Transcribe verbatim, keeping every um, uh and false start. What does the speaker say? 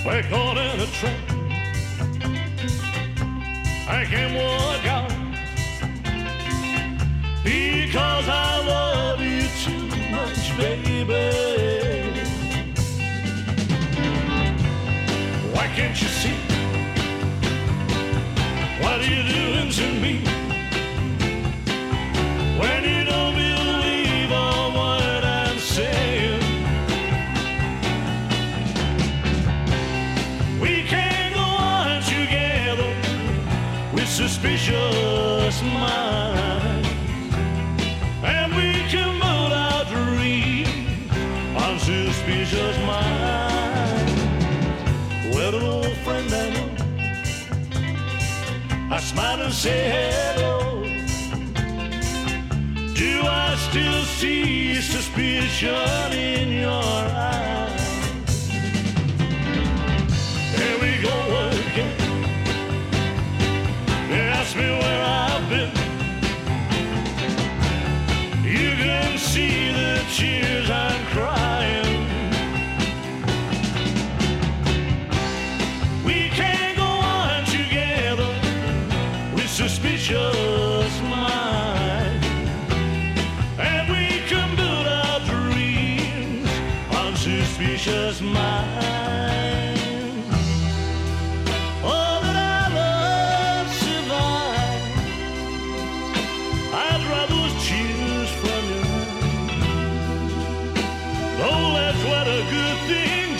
We're caught in a trap. I can't walk out because I love you too much, baby. Why can't you see what are you doing to me when you don't believe all what I'm saying? We can't go on together with suspicious minds, and we can build our dreams on suspicious minds. Well, an old friend I know, I smile and say hello. Do I still see suspicion in your eyes? Here we go again. They ask me where I've been. You can see the tears I'm crying. We can't go on together with suspicious minds, and we can build our dreams on suspicious minds. Oh, that our love survive. I'd dry those tears from your eyes. Oh, that's what a good thing